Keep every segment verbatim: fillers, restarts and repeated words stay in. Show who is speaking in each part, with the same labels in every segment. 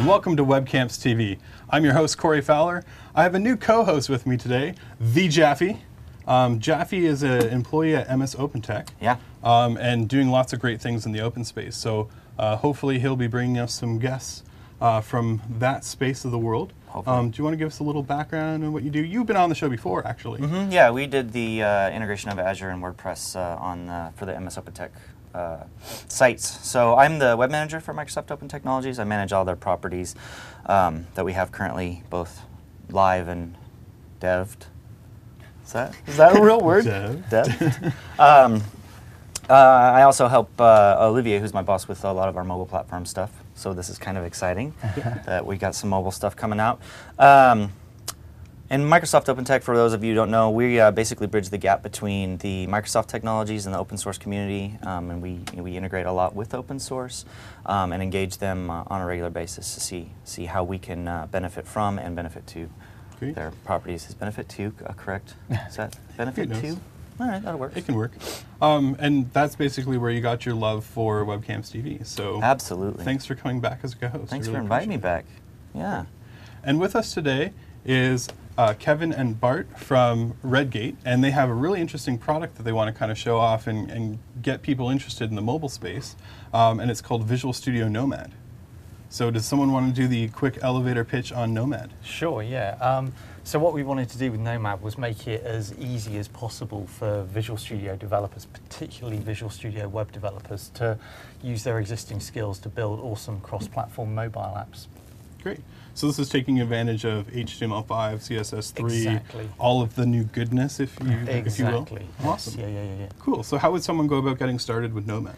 Speaker 1: welcome to Webcamps T V. I'm your host, Corey Fowler. I have a new co-host with me today, the Jaffe. Um, Jaffe is an employee at M S OpenTech.
Speaker 2: Yeah.
Speaker 1: Um, and doing lots of great things in the open space. So uh, hopefully he'll be bringing us some guests uh, from that space of the world. Um, do you want to give us a little background on what you do? You've been on the show before, actually.
Speaker 2: Mm-hmm. Yeah, we did the uh, integration of Azure and WordPress uh, on uh, for the M S OpenTech uh, sites. So I'm the web manager for Microsoft Open Technologies. I manage all their properties um, that we have currently both live and dev'd. Is that, is that a real word?
Speaker 1: Dev.
Speaker 2: Dev'd. um, uh, I also help uh, Olivier, who's my boss, with a lot of our mobile platform stuff. So this is kind of exciting that we got some mobile stuff coming out. Um, and Microsoft OpenTech, for those of you who don't know, we uh, basically bridge the gap between the Microsoft technologies and the open source community, um, and we we integrate a lot with open source um, and engage them uh, on a regular basis to see see how we can uh, benefit from and benefit to
Speaker 1: Great.
Speaker 2: their properties. Is benefit to uh, correct? Is that benefit to? All right, that'll work.
Speaker 1: It can work. Um, and that's basically where you got your love for Webcamps T V. So
Speaker 2: absolutely.
Speaker 1: Thanks for coming back as a co-host.
Speaker 2: Thanks
Speaker 1: really
Speaker 2: for inviting me
Speaker 1: appreciate
Speaker 2: back. Yeah.
Speaker 1: And with us today is uh, Kevin and Bart from Redgate, and they have a really interesting product that they want to kind of show off and, and get people interested in the mobile space, um, and it's called Visual Studio Nomad. So does someone want to do the quick elevator pitch on Nomad?
Speaker 3: Sure, yeah. Um, so what we wanted to do with Nomad was make it as easy as possible for Visual Studio developers, particularly Visual Studio web developers, to use their existing skills to build awesome cross-platform mobile apps.
Speaker 1: Great. So this is taking advantage of H T M L five, C S S three,
Speaker 3: Exactly.
Speaker 1: all of the new goodness, if you,
Speaker 3: Exactly.
Speaker 1: if you will.
Speaker 3: Yes.
Speaker 1: Awesome.
Speaker 3: Yeah, yeah, yeah, yeah.
Speaker 1: Cool. So how would someone go about getting started with Nomad?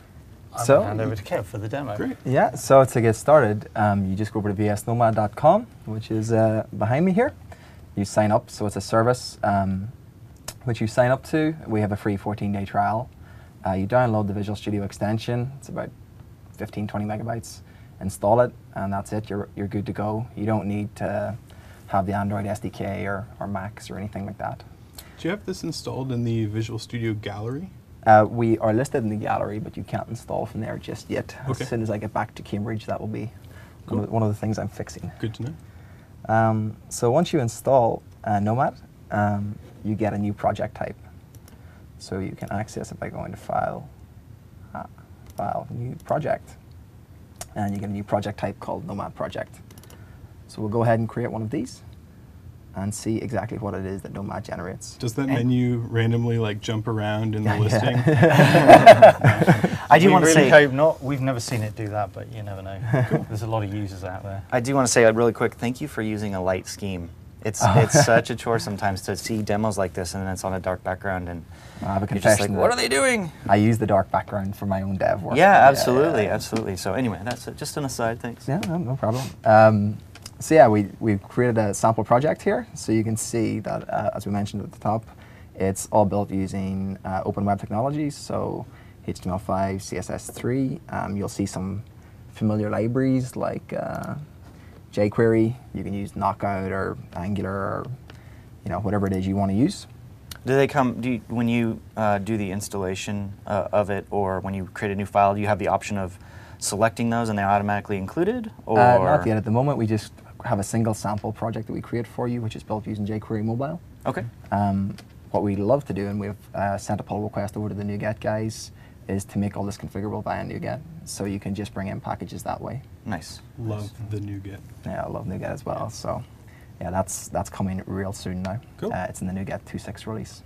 Speaker 3: I'm
Speaker 4: So-
Speaker 3: going to hand over to Kev for the demo.
Speaker 1: Great.
Speaker 4: Yeah, so to get started, um, you just go over to v s nomad dot com, which is uh, behind me here. You sign up, so it's a service um, which you sign up to. We have a free fourteen day trial. Uh, you download the Visual Studio extension. It's about fifteen, twenty megabytes. Install it, and that's it. You're, you're good to go. You don't need to have the Android S D K or, or Macs or anything like that.
Speaker 1: Do you have this installed in the Visual Studio Gallery?
Speaker 4: Uh, we are listed in the gallery, but you can't install from there just yet.
Speaker 1: Okay.
Speaker 4: As soon as I get back to Cambridge, that will be
Speaker 1: Cool.
Speaker 4: one, of the, one of the things I'm fixing.
Speaker 1: Good to know.
Speaker 4: Um, so once you install uh, Nomad, um, you get a new project type. So you can access it by going to File, uh, File, New Project, and you get a new project type called Nomad Project. So we'll go ahead and create one of these and see exactly what it is that Nomad generates.
Speaker 1: Does that
Speaker 4: And
Speaker 1: menu randomly like jump around in the
Speaker 4: Yeah.
Speaker 1: listing?
Speaker 2: I do
Speaker 3: we
Speaker 2: want to
Speaker 3: really
Speaker 2: say.
Speaker 3: hope not. We've never seen it do that, but you never know. There's a lot of users out there.
Speaker 2: I do want to say uh, really quick, thank you for using a light scheme. It's it's such a chore sometimes to see demos like this and then it's on a dark background and
Speaker 4: I have a
Speaker 2: you're just
Speaker 4: confession.
Speaker 2: like, what
Speaker 4: that
Speaker 2: are they doing?
Speaker 4: I use the dark background for my own dev work.
Speaker 2: Yeah, absolutely,
Speaker 4: yeah.
Speaker 2: absolutely. So anyway, that's uh, just an aside, thanks.
Speaker 4: Yeah, no, no problem. Um, so yeah, we, we've created a sample project here. So you can see that, uh, as we mentioned at the top, it's all built using uh, open web technologies. So H T M L five, C S S three. Um, you'll see some familiar libraries like uh, jQuery. You can use Knockout or Angular or you know whatever it is you want to use.
Speaker 2: Do they come, do you, when you uh, do the installation uh, of it or when you create a new file, do you have the option of selecting those and they're automatically included? Or
Speaker 4: Uh, not yet. At the moment, we just have a single sample project that we create for you, which is built using jQuery Mobile.
Speaker 2: Okay.
Speaker 4: Um, what we love to do, and we've uh, sent a pull request over to the NuGet guys, is to make all this configurable via NuGet, so you can just bring in packages that way.
Speaker 2: Nice.
Speaker 1: Love the NuGet.
Speaker 4: Yeah, I love NuGet as well. So, yeah, that's that's coming real soon now.
Speaker 1: Cool.
Speaker 4: Uh, it's in the NuGet two point six release.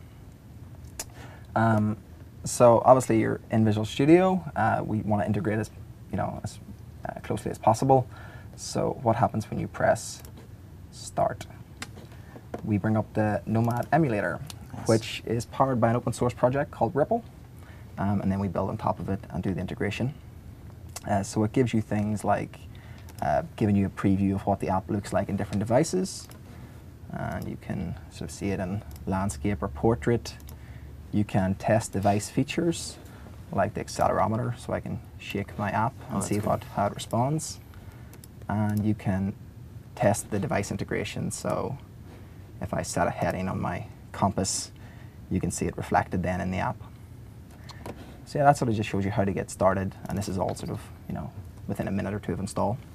Speaker 4: Um, so obviously, you're in Visual Studio. Uh, we want to integrate as you know as uh, closely as possible. So what happens when you press Start? We bring up the Nomad emulator,
Speaker 2: Nice.
Speaker 4: which is powered by an open source project called Ripple. Um, and then we build on top of it and do the integration. Uh, so it gives you things like uh, giving you a preview of what the app looks like in different devices. And you can sort of see it in landscape or portrait. You can test device features like the accelerometer, so I can shake my app
Speaker 2: Oh,
Speaker 4: and
Speaker 2: that's
Speaker 4: see
Speaker 2: good.
Speaker 4: what, how it responds. And you can test the device integration. So if I set a heading on my compass, you can see it reflected then in the app. So yeah, that sort of just shows you how to get started, and this is all sort of, you know, within a minute or two of install.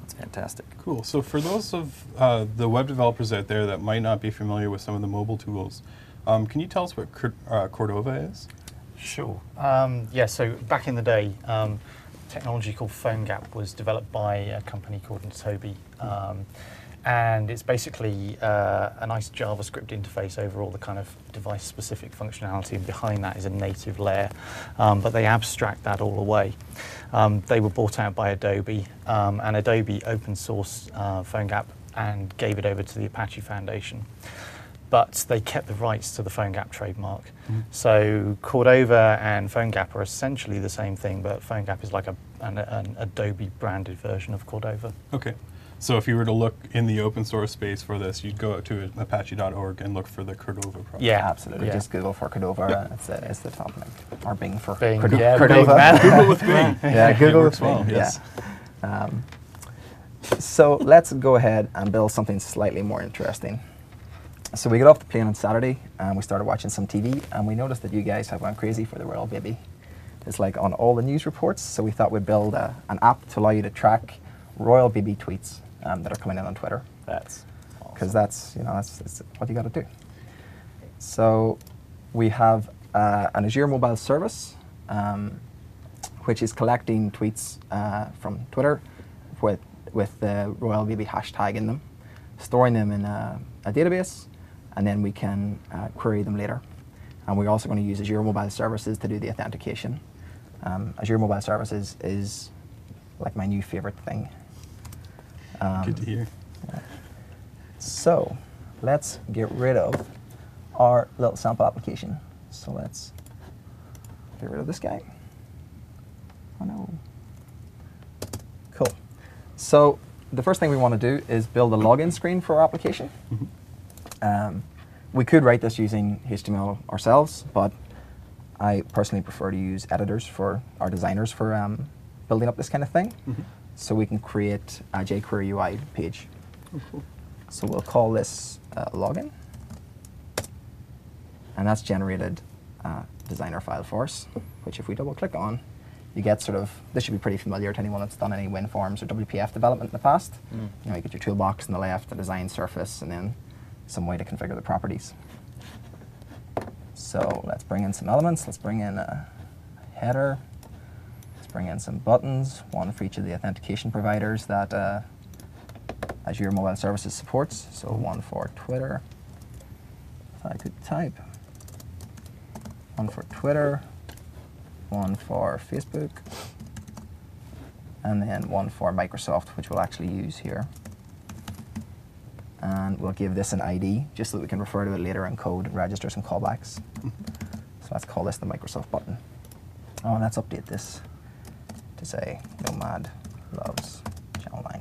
Speaker 2: It's fantastic.
Speaker 1: Cool. So for those of uh, the web developers out there that might not be familiar with some of the mobile tools, um, can you tell us what Cord- uh, Cordova is?
Speaker 3: Sure. Um, yeah, so back in the day, um, technology called PhoneGap was developed by a company called Nitobi. Um, and it's basically uh, a nice JavaScript interface over all the kind of device-specific functionality, and behind that is a native layer. Um, but they abstract that all away. Um, they were bought out by Adobe, um, and Adobe open sourced uh, PhoneGap and gave it over to the Apache Foundation. But they kept the rights to the PhoneGap trademark. Mm. So Cordova and PhoneGap are essentially the same thing, but PhoneGap is like a, an, an Adobe branded version of Cordova.
Speaker 1: Okay. So if you were to look in the open source space for this, you'd go to apache dot org and look for the Cordova project.
Speaker 3: Yeah,
Speaker 4: Absolutely.
Speaker 3: yeah.
Speaker 4: Just Google for Cordova.
Speaker 1: Yep.
Speaker 4: It's, the, it's the top link. Or Bing for
Speaker 3: Bing,
Speaker 4: Cordo-
Speaker 3: yeah,
Speaker 4: Cordova.
Speaker 3: Bing, man.
Speaker 1: Google with Bing.
Speaker 4: Yeah, Google
Speaker 1: It
Speaker 4: with
Speaker 1: works well,
Speaker 4: Bing.
Speaker 1: yes.
Speaker 4: Yeah. Um, so let's go ahead and build something slightly more interesting. So we got off the plane on Saturday and we started watching some T V, and we noticed that you guys have gone crazy for the Royal Baby. It's like on all the news reports, so we thought we'd build a, an app to allow you to track Royal Baby tweets um, that are coming in on Twitter.
Speaker 2: That's
Speaker 4: Because that's, you know, that's, that's what you got to do. So we have uh, an Azure mobile service, um, which is collecting tweets uh, from Twitter with, with the Royal Baby hashtag in them, storing them in a, a database, and then we can uh, query them later. And we're also going to use Azure Mobile Services to do the authentication. Um, Azure Mobile Services is like my new favorite thing. Um,
Speaker 1: Good to hear.
Speaker 4: So let's get rid of our little sample application. So let's get rid of this guy. Oh no. Cool. So the first thing we want to do is build a login screen for our application.
Speaker 1: Mm-hmm.
Speaker 4: Um, we could write this using H T M L ourselves, but I personally prefer to use editors for our designers for um, building up this kind of thing.
Speaker 1: Mm-hmm.
Speaker 4: So we can create a jQuery U I page.
Speaker 1: Oh, cool.
Speaker 4: So we'll call this uh, login, and that's generated a designer file for us, which if we double click on, you get sort of, this should be pretty familiar to anyone that's done any WinForms or W P F development in the past.
Speaker 2: Mm.
Speaker 4: You know, you get your toolbox on the left, the design surface, and then some way to configure the properties. So let's bring in some elements. Let's bring in a header. Let's bring in some buttons, one for each of the authentication providers that uh, Azure Mobile Services supports. So one for Twitter, if I could type. One for Twitter, one for Facebook, and then one for Microsoft, which we'll actually use here. And we'll give this an I D, just so that we can refer to it later in code and register some callbacks. So let's call this the Microsoft button. Oh, and let's update this to say Nomad loves channel nine.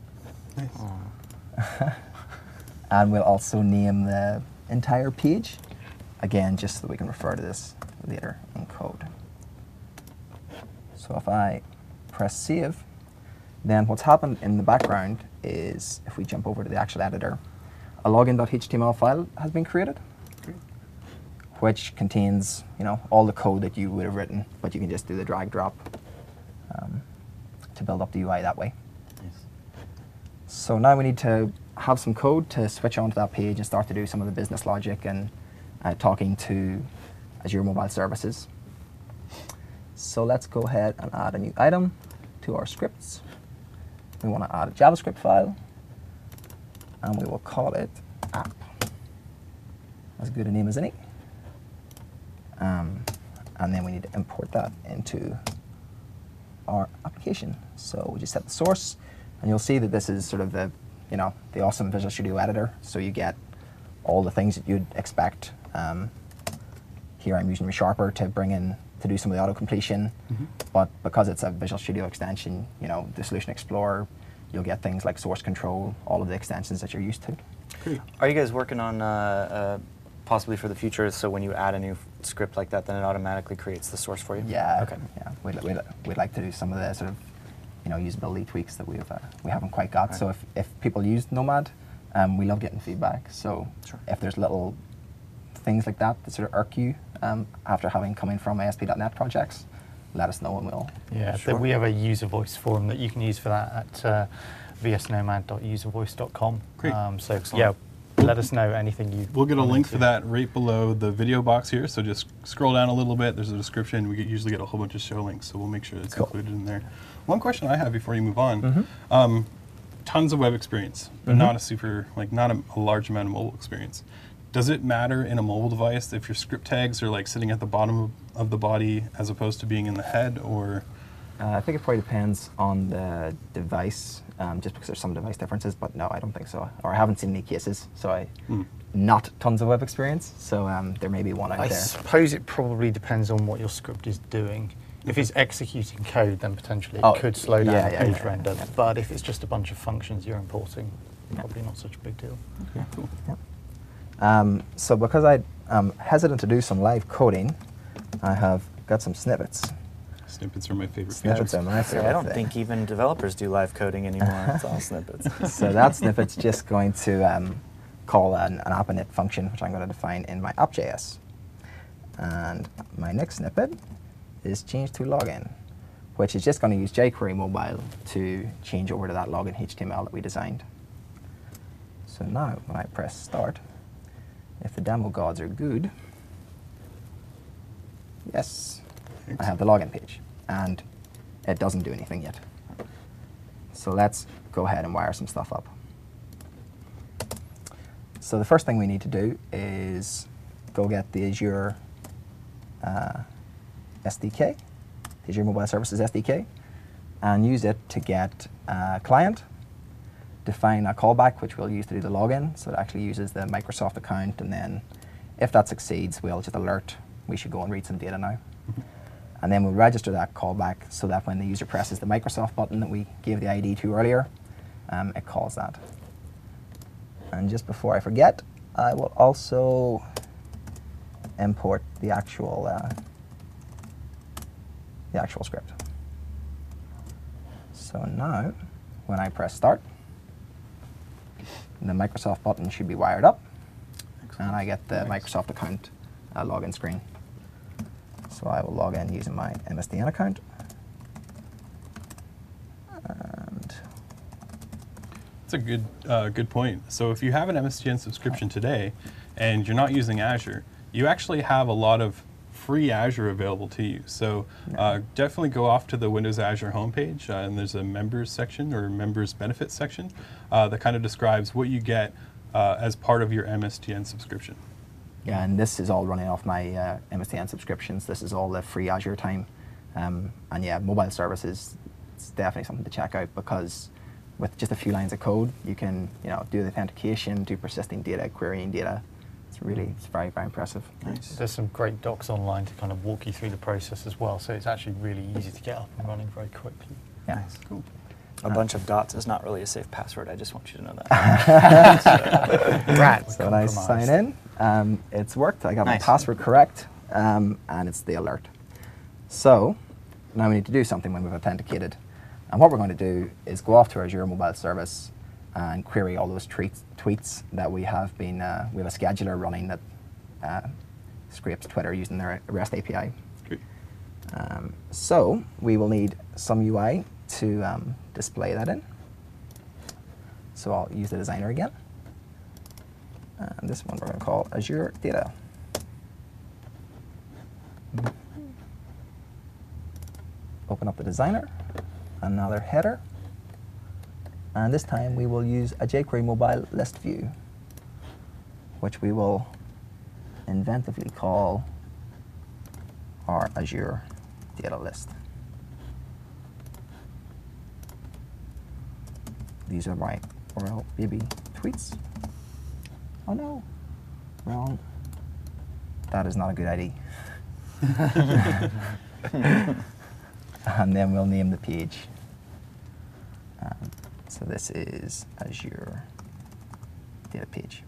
Speaker 1: Nice.
Speaker 4: And we'll also name the entire page, again, just so that we can refer to this later in code. So if I press save, then what's happened in the background is, if we jump over to the actual editor, a login.html file has been created,
Speaker 1: Great.
Speaker 4: which contains, you know, all the code that you would have written, but you can just do the drag drop um, to build up the U I that way.
Speaker 2: nice.
Speaker 4: So now we need to have some code to switch onto that page and start to do some of the business logic and uh, talking to Azure Mobile Services. So let's go ahead and add a new item to our scripts. We want to add a JavaScript file, and we will call it app. As good a name as any. Um, and then we need to import that into our application. So we just set the source, and you'll see that this is sort of the, you know, the awesome Visual Studio editor. So you get all the things that you'd expect. Um, here I'm using ReSharper to bring in, to do some of the auto completion,
Speaker 1: Mm-hmm.
Speaker 4: but because it's a Visual Studio extension, you know, the Solution Explorer, you'll get things like source control, all of the extensions that you're used to.
Speaker 1: Great.
Speaker 2: Are you guys working on uh, uh, possibly for the future, so when you add a new f- script like that, then it automatically creates the source for you?
Speaker 4: Yeah,
Speaker 2: Okay.
Speaker 4: yeah. We'd, we'd, we'd like to do some of the sort of, you know, usability tweaks that we've uh, we haven't quite got.
Speaker 2: Right.
Speaker 4: So if, if people use Nomad, um, we love getting feedback. So
Speaker 2: Sure.
Speaker 4: if there's little things like that that sort of irk you um, after having coming from A S P dot net projects, let us know and we'll.
Speaker 3: Yeah,
Speaker 2: Sure.
Speaker 3: th- we have a user voice forum that you can use for that at uh, v s nomad dot user voice dot com.
Speaker 1: Great.
Speaker 3: Um, so
Speaker 2: Excellent.
Speaker 3: yeah, let us know anything you.
Speaker 1: We'll get a
Speaker 3: want
Speaker 1: link
Speaker 3: to.
Speaker 1: for that right below the video box here. So just scroll down a little bit. There's a description. We get, usually get a whole bunch of show links, so we'll make sure it's
Speaker 4: Cool.
Speaker 1: included in there. One question I have before you move on:
Speaker 4: Mm-hmm.
Speaker 1: um, tons of web experience, but
Speaker 4: Mhm.
Speaker 1: not a super, like not a, a large amount of mobile experience. Does it matter in a mobile device if your script tags are like sitting at the bottom of, of the body as opposed to being in the head, or?
Speaker 4: Uh, I think it probably depends on the device, um, just because there's some device differences, but no, I don't think so. Or I haven't seen any cases, so I,
Speaker 1: Hmm.
Speaker 4: not tons of web experience, so um, there may be one out
Speaker 3: I
Speaker 4: there.
Speaker 3: suppose it probably depends on what your script is doing. If it's executing code, then potentially it
Speaker 4: Oh,
Speaker 3: could slow down
Speaker 4: yeah,
Speaker 3: the
Speaker 4: yeah,
Speaker 3: page
Speaker 4: yeah,
Speaker 3: render.
Speaker 4: yeah.
Speaker 3: But if it's just a bunch of functions you're importing,
Speaker 4: Yeah.
Speaker 3: probably not such a big deal.
Speaker 1: Okay, cool.
Speaker 4: Um, so because I'm um, hesitant to do some live coding, I have got some snippets.
Speaker 1: Snippets are my favorite
Speaker 4: Snippets
Speaker 1: features.
Speaker 4: are my
Speaker 2: So
Speaker 4: favorite
Speaker 2: I don't
Speaker 4: thing.
Speaker 2: think even developers do live coding anymore. It's all snippets.
Speaker 4: So that snippet's just going to um, call an, an app init function, which I'm going to define in my app.js. And my next snippet is change to login, which is just going to use jQuery Mobile to change over to that login H T M L that we designed. So now, when I press start, if the demo gods are good, yes, I have the login page, and it doesn't do anything yet. So let's go ahead and wire some stuff up. So the first thing we need to do is go get the Azure uh, S D K, the Azure Mobile Services S D K, and use it to get a client, define a callback, which we'll use to do the login. So it actually uses the Microsoft account, and then if that succeeds, we'll just alert. We should go and read some data now. And then we'll register that callback so that when the user presses the Microsoft button that we gave the I D to earlier, um, it calls that. And just before I forget, I will also import the actual uh, the actual script. So now, when I press start, the Microsoft button should be wired up, and I get the
Speaker 1: Nice.
Speaker 4: Microsoft account uh, login screen. So I will log in using my M S D N account. And
Speaker 1: That's a good uh, good point. So if you have an M S D N subscription today and you're not using Azure, you actually have a lot of free Azure available to you. So uh, definitely go off to the Windows Azure homepage, uh, and there's a members section or members benefits section uh, that kind of describes what you get uh, as part of your M S D N subscription.
Speaker 4: yeah, and this is all running off my uh, M S D N subscriptions. This is all the free Azure time. Um, and yeah, mobile services, it's definitely something to check out, because with just a few lines of code, you can you know do the authentication, do persisting data, querying data. It's really, it's very, very impressive.
Speaker 2: Nice.
Speaker 3: There's some great docs online to kind of walk you through the process as well, so it's actually really easy to get up and running very quickly.
Speaker 4: Yeah.
Speaker 2: Nice.
Speaker 1: Cool.
Speaker 2: A bunch of dots is not really a safe password. I just want you to know that.
Speaker 3: Right.
Speaker 4: So when I sign in, um, it's worked. I got my
Speaker 2: Nice.
Speaker 4: password correct, um, and it's the alert. So now we need to do something when we've authenticated. And what we're going to do is go off to our Azure Mobile Service and query all those tweets, tweets that we have been, uh, we have a scheduler running that uh, scrapes Twitter using their REST A P I.
Speaker 1: Great.
Speaker 4: Um, so we will need some U I to um, display that in. So I'll use the designer again. And this one we're going to call Azure Data. Open up the designer, another header, and this time we will use a jQuery mobile list view, which we will inventively call our Azure data list. These are my Oral Baby tweets. Oh no, wrong. That is not a good I D. And then we'll name the page. Um, so this is Azure data page.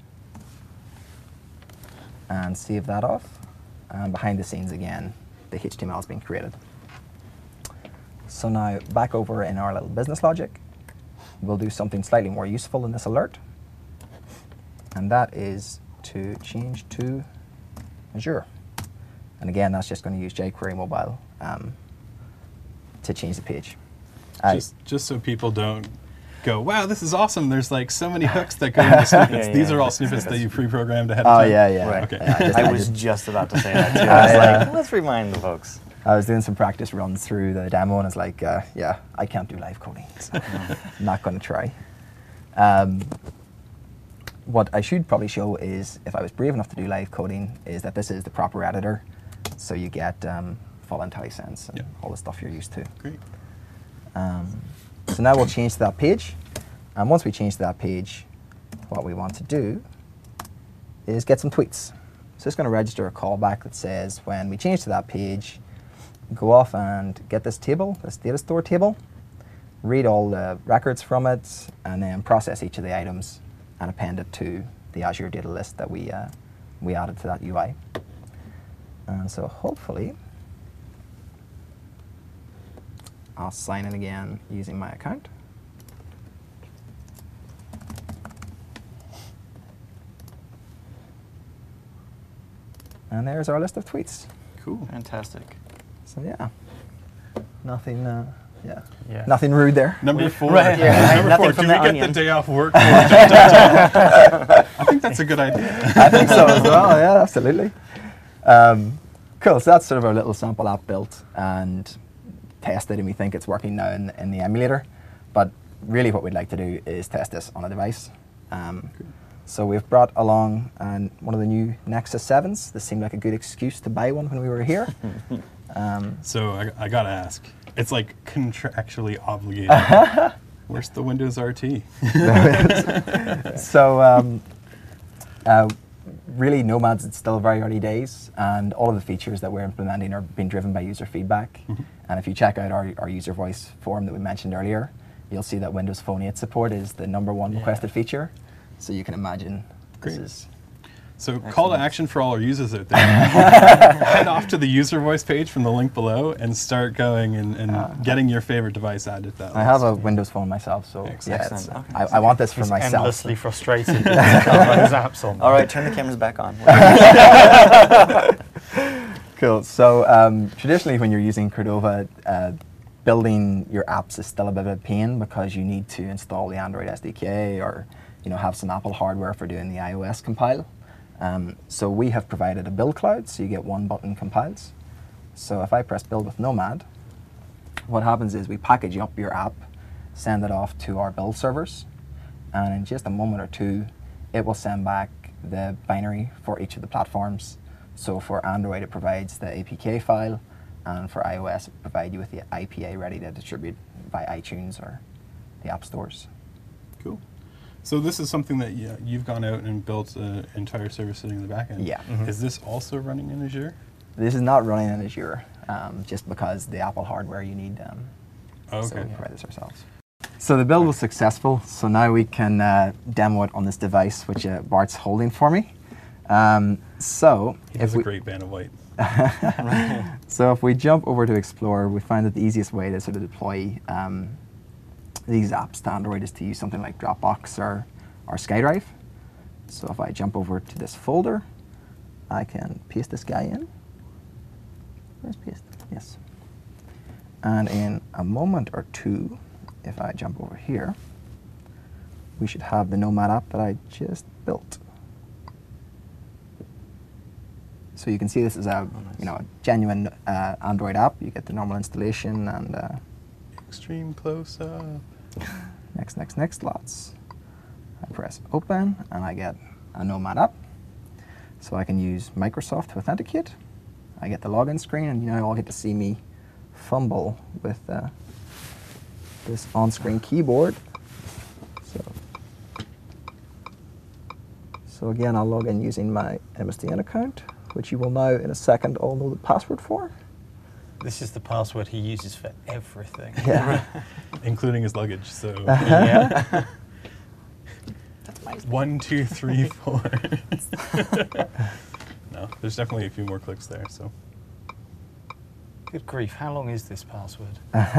Speaker 4: And save that off. And behind the scenes again, the H T M L has been created. So now back over in our little business logic, we'll do something slightly more useful in this alert. And that is to change to Azure. And again, that's just going to use jQuery mobile um, to change the page. Uh,
Speaker 1: Just, just so people don't go, wow, this is awesome. There's like so many hooks that go into snippets.
Speaker 2: Yeah,
Speaker 1: These
Speaker 2: yeah.
Speaker 1: are all snippets that you pre-programmed ahead
Speaker 4: Oh
Speaker 1: of time.
Speaker 4: yeah, yeah.
Speaker 2: Right.
Speaker 1: Okay.
Speaker 4: Yeah, I just-
Speaker 2: I
Speaker 4: I
Speaker 2: was
Speaker 4: just-
Speaker 2: just about to say that too. I was
Speaker 4: I,
Speaker 2: like,
Speaker 4: uh,
Speaker 2: let's remind the folks.
Speaker 4: I was doing some practice runs through the demo, and it's like, uh, yeah, I can't do live coding, so I'm not going to try. Um, what I should probably show is, if I was brave enough to do live coding, is that this is the proper editor, so you get um, full IntelliSense and
Speaker 1: Yeah.
Speaker 4: all the stuff you're used to.
Speaker 1: Great.
Speaker 4: Um, so now we'll change to that page, and once we change to that page, what we want to do is get some tweets. So it's going to register a callback that says when we change to that page, go off and get this table, this data store table, read all the records from it, and then process each of the items and append it to the Azure data list that we, uh, we added to that U I. And so hopefully, I'll sign in again using my account. And there's our list of tweets.
Speaker 1: Cool.
Speaker 2: Fantastic.
Speaker 4: So yeah, nothing, uh, yeah,
Speaker 3: Yeah.
Speaker 4: nothing rude there.
Speaker 1: Number four.
Speaker 2: Right, yeah.
Speaker 1: Number
Speaker 2: Nothing
Speaker 1: four.
Speaker 2: from
Speaker 1: Do we
Speaker 2: the
Speaker 1: get
Speaker 2: onion.
Speaker 1: the day off work? for I think that's a good idea.
Speaker 4: I think so as well. Yeah, absolutely. Um, cool. So that's sort of our little sample app built and tested, and we think it's working now in, in the emulator. But really, what we'd like to do is test this on a device. Um, so we've brought along um, one of the new Nexus sevens. This seemed like a good excuse to buy one when we were here. Um,
Speaker 1: So I, I gotta ask. It's like contractually obligated. Where's the Windows R T?
Speaker 4: so um, uh, really, Nomad's it's still very early days, and all of the features that we're implementing are being driven by user feedback.
Speaker 1: Mhm.
Speaker 4: And if you check out our, our user voice forum that we mentioned earlier, you'll see that Windows Phone eight support is the number one
Speaker 3: Yeah.
Speaker 4: requested feature. So you can imagine
Speaker 1: Great.
Speaker 4: this is
Speaker 1: So call to
Speaker 2: Excellent.
Speaker 1: action for all our users out there. Head off to the user voice page from the link below and start going and, and
Speaker 4: Uh,
Speaker 1: getting your favorite device added to that
Speaker 4: I have
Speaker 1: list.
Speaker 4: a Windows Phone myself, so yeah,
Speaker 2: Excellent.
Speaker 4: it's,
Speaker 2: Okay.
Speaker 4: I, I want this for
Speaker 3: He's
Speaker 4: myself.
Speaker 3: endlessly frustrated with those apps on.
Speaker 2: All right, turn the cameras back on.
Speaker 4: Cool. So um, traditionally, when you're using Cordova, uh, building your apps is still a bit of a pain because you need to install the Android S D K or you know have some Apple hardware for doing the iOS compile. Um, so we have provided a build cloud, so you get one button compiles. So if I press build with Nomad, what happens is we package up your app, send it off to our build servers, and in just a moment or two, it will send back the binary for each of the platforms. So for Android, it provides the A P K file, and for iOS, it provides you with the I P A ready to distribute by iTunes or the app stores.
Speaker 1: Cool. So this is something that you, you've gone out and built an entire service sitting in the back end.
Speaker 4: Yeah.
Speaker 3: Mhm.
Speaker 1: Is this also running in Azure?
Speaker 4: This is not running in Azure, um, just because the Apple hardware you need. Um,
Speaker 1: Oh,
Speaker 4: So
Speaker 1: okay.
Speaker 4: we provide this ourselves. So the build was successful, so now we can uh, demo it on this device, which uh, Bart's holding for me. Um, so
Speaker 1: He
Speaker 4: if
Speaker 1: has a
Speaker 4: we,
Speaker 1: great band of white.
Speaker 4: so if we jump over to Explorer, we find that the easiest way to sort of deploy um, these apps to Android is to use something like Dropbox or, or SkyDrive. So if I jump over to this folder, I can paste this guy in. Where's paste? Yes. And in a moment or two, if I jump over here, we should have the Nomad app that I just built. So you can see this is a, you know, a genuine uh, Android app. You get the normal installation and uh,
Speaker 1: Extreme close up.
Speaker 4: next, next, next, lots. I press open and I get a Nomad app. So I can use Microsoft to authenticate. I get the login screen, and you now all get to see me fumble with uh, this on-screen keyboard. So, so again, I'll log in using my M S D N account, which you will now, in a second, all know the password for.
Speaker 3: This is the password he uses for everything.
Speaker 4: Yeah.
Speaker 1: Including his luggage, so.
Speaker 3: Yeah.
Speaker 1: One, two, three, four. No, there's definitely a few more clicks there, so.
Speaker 3: Good grief, how long is this password?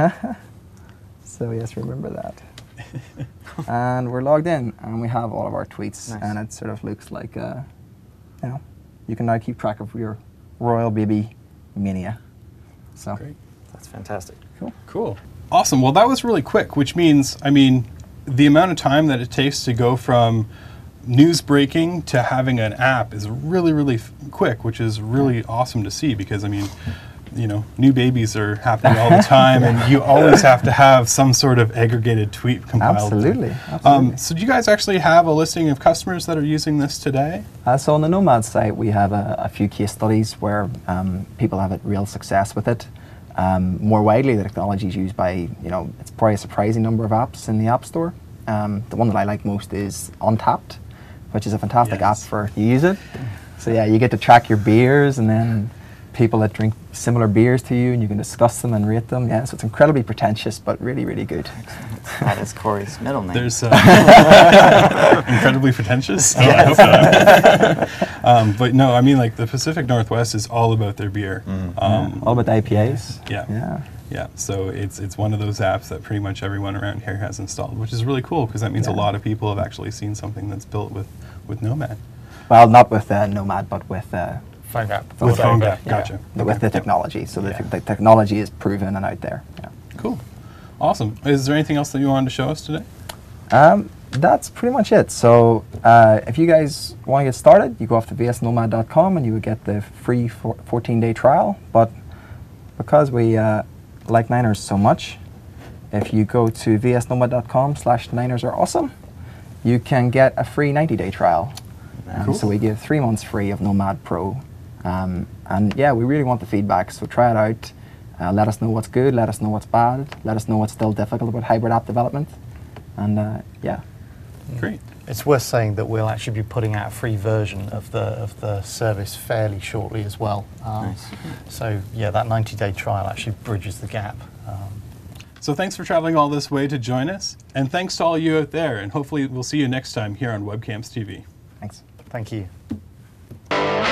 Speaker 4: So yes, remember that. And we're logged in, and we have all of our tweets,
Speaker 2: Nice.
Speaker 4: and it sort of looks like, uh, you know, you can now keep track of your royal baby mania. So
Speaker 1: Great.
Speaker 2: That's fantastic.
Speaker 4: cool.
Speaker 1: Cool. Awesome. Well, that was really quick, which means, I mean, the amount of time that it takes to go from news breaking to having an app is really, really f- quick, which is really awesome to see because, I mean, you know, new babies are happening all the time, and you always have to have some sort of aggregated tweet compiled.
Speaker 4: Absolutely. absolutely.
Speaker 1: Um, so do you guys actually have a listing of customers that are using this today?
Speaker 4: Uh, so on the Nomad site, we have a, a few case studies where um, people have had real success with it. Um, more widely, the technology is used by, you know, it's probably a surprising number of apps in the App Store. Um, the one that I like most is Untapped, which is a fantastic
Speaker 1: Yes.
Speaker 4: app for you use it. So yeah, you get to track your beers and then people that drink similar beers to you, and you can discuss them and rate them. Yeah, so it's incredibly pretentious, but really, really good.
Speaker 2: That is Corey's middle name.
Speaker 1: There's uh, incredibly pretentious. Oh, I hope not. um, but no, I mean, like the Pacific Northwest is all about their beer.
Speaker 2: Mm.
Speaker 1: Um,
Speaker 4: Yeah, all about the I P As.
Speaker 1: Yeah.
Speaker 4: Yeah.
Speaker 1: Yeah, so it's it's one of those apps that pretty much everyone around here has installed, which is really cool because that means
Speaker 4: Yeah.
Speaker 1: a lot of people have actually seen something that's built with, with Nomad.
Speaker 4: Well, not with uh, Nomad, but with uh,
Speaker 3: Phone app.
Speaker 1: With
Speaker 3: Voice
Speaker 1: phone
Speaker 3: over,
Speaker 1: app,
Speaker 3: yeah.
Speaker 1: gotcha.
Speaker 4: with
Speaker 1: Okay.
Speaker 4: the technology. So
Speaker 1: Yeah.
Speaker 4: the, the technology is proven and out there. Yeah.
Speaker 1: Cool. Awesome. Is there anything else that you wanted to show us today?
Speaker 4: Um, that's pretty much it. So uh, if you guys want to get started, you go off to v s nomad dot com and you would get the free fourteen day trial. But because we uh, like Niners so much, if you go to v s nomad dot com slash Niners are awesome, you can get a free ninety day trial. Um,
Speaker 1: Cool.
Speaker 4: So we give three months free of Nomad Pro. Um, and yeah, we really want the feedback. So try it out. Uh, let us know what's good. Let us know what's bad. Let us know what's still difficult about hybrid app development. And uh, yeah.
Speaker 1: Great.
Speaker 3: It's worth saying that we'll actually be putting out a free version of the of the service fairly shortly as well. Um,
Speaker 2: Nice.
Speaker 3: So yeah, that ninety day trial actually bridges the gap. Um,
Speaker 1: So thanks for traveling all this way to join us, and thanks to all you out there, and hopefully we'll see you next time here on Webcams T V.
Speaker 4: Thanks.
Speaker 3: thank you.